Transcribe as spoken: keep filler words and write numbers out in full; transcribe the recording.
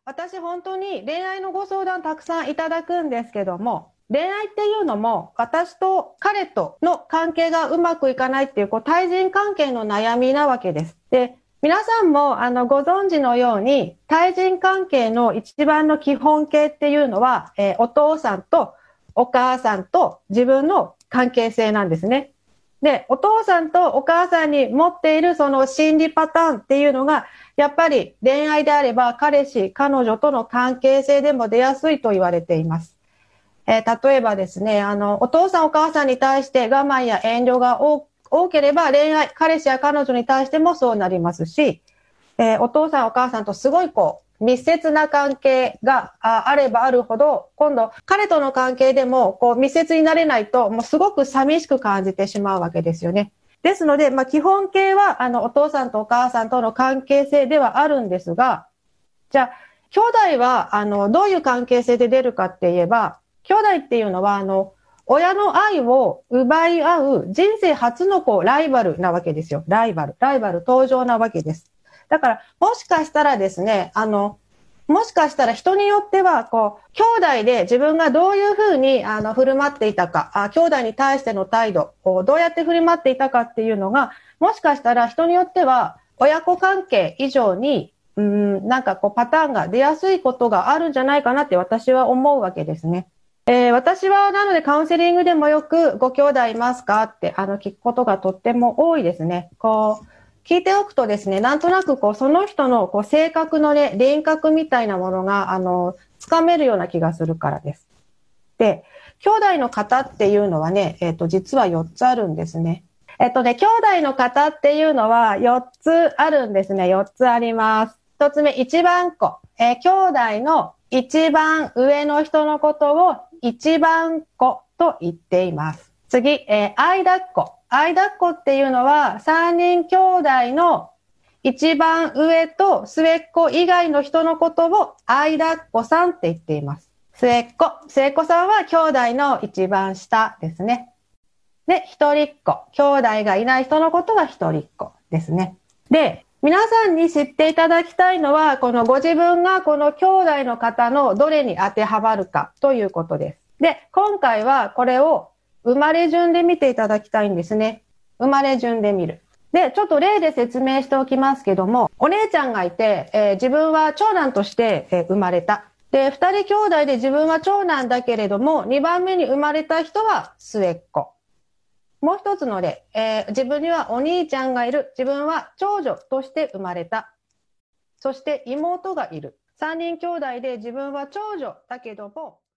私本当に恋愛のご相談たくさんいただくんですけども、恋愛っていうのも私と彼との関係がうまくいかないっていう、こう対人関係の悩みなわけです。で、皆さんもあのご存知のように対人関係の一番の基本形っていうのは、えー、お父さんとお母さんと自分の関係性なんですね。で、お父さんとお母さんに持っているその心理パターンっていうのが、やっぱり恋愛であれば彼氏、彼女との関係性でも出やすいと言われています。えー、例えばですね、あの、お父さんお母さんに対して我慢や遠慮が多多ければ恋愛、彼氏や彼女に対してもそうなりますし、えー、お父さんお母さんとすごいこう、密接な関係があればあるほど、今度彼との関係でもこう密接になれないと、もうすごく寂しく感じてしまうわけですよね。ですので、まあ、基本形はあのお父さんとお母さんとの関係性ではあるんですが、じゃあ兄弟はあのどういう関係性で出るかって言えば、兄弟っていうのはあの親の愛を奪い合う人生初のこうライバルなわけですよ。ライバル、ライバル登場なわけです。だから、もしかしたらですね、あの、もしかしたら人によっては、こう、兄弟で自分がどういうふうに、あの、振る舞っていたか、あ、兄弟に対しての態度をどうやって振る舞っていたかっていうのが、もしかしたら人によっては、親子関係以上に、うーん、なんかこう、パターンが出やすいことがあるんじゃないかなって私は思うわけですね。えー、私はなのでカウンセリングでもよくご兄弟いますかってあの聞くことがとっても多いですね。こう聞いておくとですね、なんとなくこうその人のこう性格のね、輪郭みたいなものがあのつかめるような気がするからです。で、兄弟の方っていうのはね、えっと実はよっつあるんですね。えっとね、兄弟の方っていうのはよっつあるんですね。よっつあります。ひとつめ、一番子。えー、兄弟の一番上の人のことを一番子と言っています。次、えー、間っ子。間っ子っていうのはさんにん兄弟の一番上と末っ子以外の人のことを間っ子さんって言っています。末っ子。末っ子さんは兄弟の一番下ですね。で、一人っ子。兄弟がいない人のことは一人っ子ですね。で、皆さんに知っていただきたいのは、このご自分がこの兄弟の方のどれに当てはまるかということです。で、今回はこれを生まれ順で見ていただきたいんですね。生まれ順で見る。で、ちょっと例で説明しておきますけども、お姉ちゃんがいて、えー、自分は長男として、えー、生まれた。で、二人兄弟で自分は長男だけれども、二番目に生まれた人は末っ子。もう一つの例、えー、自分にはお兄ちゃんがいる。自分は長女として生まれた。そして妹がいる。三人兄弟で自分は長女だけども、